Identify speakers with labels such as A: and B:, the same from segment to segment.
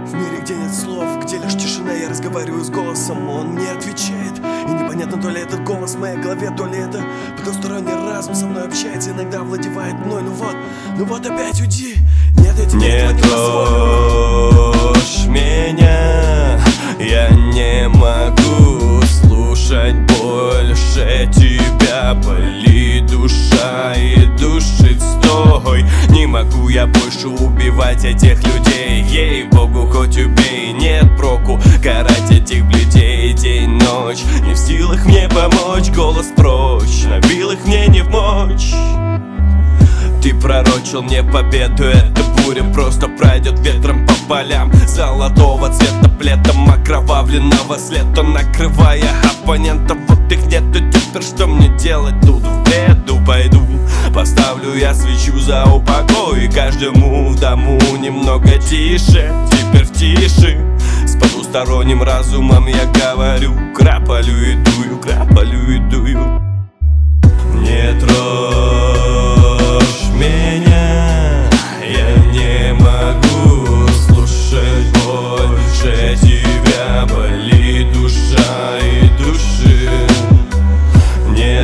A: В мире, где нет слов, где лишь тишина, я разговариваю с голосом, он мне отвечает. И непонятно, то ли этот голос в моей голове, то ли это потусторонний разум со мной общается, иногда владевает мной. Ну вот опять уйди. Нет, я тебе
B: не трожь меня, я не могу слушать больше тебя. Болит душа и душит стой. Не могу я больше убивать этих людей. Ей-богу, хоть убей, нет проку карать этих блюдей. День-ночь, не в силах мне помочь. Голос прочь, набил их мне не в мочь. Ты пророчил мне победу, эта буря просто пройдет ветром по полям золотого цвета, плетом окровавленного слета, накрывая оппонентов. Вот их нету теперь, что мне делать тут? В беду пойду, поставлю я свечу за упокой. Каждому в дому немного тише, теперь в тиши. С потусторонним разумом я говорю, краплю и дую, краплю и дую. Не трожь меня, я не могу слушать больше тебя. Болит душа и души. Не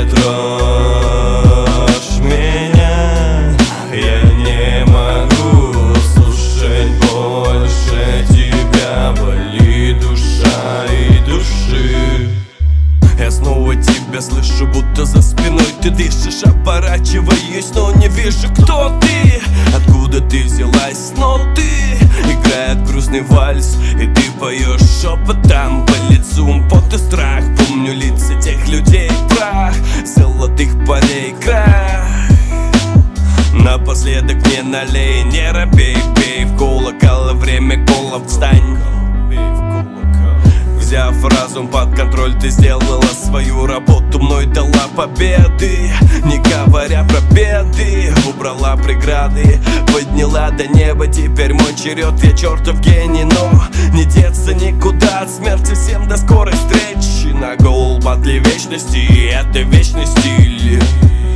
B: трожь меня, я не могу слушать больше тебя. Болит душа и души. Я снова тебя слышу, будто за спиной ты дышишь. Оборачиваюсь, но не вижу, кто ты. Откуда ты взялась, но ты играет грустный вальс, и ты поешь шепотом по лицу. Пот и страх, помню лица тех людей. Прах золотых полей, крах. Напоследок мне налей, не робей, бей в колокол, время кола, встань. Взяв разум под контроль, ты сделала свою работу, мной дала победы. Не говоря про беды, убрала преграды, подняла до неба, теперь мой черед. Я чертов гений, но не деться никуда от смерти. Всем до скорой встречи на голуботле вечности, это вечный стиль.